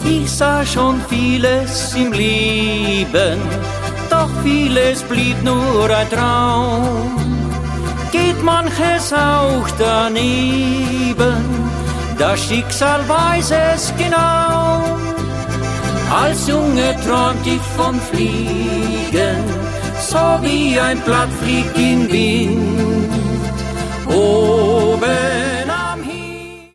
Ich sah schon vieles im Leben, doch vieles blieb nur ein Traum. Geht manches auch daneben, das Schicksal weiß es genau. Als Junge träumt ich von Fliegen, so wie ein Blatt fliegt im Wind. Oben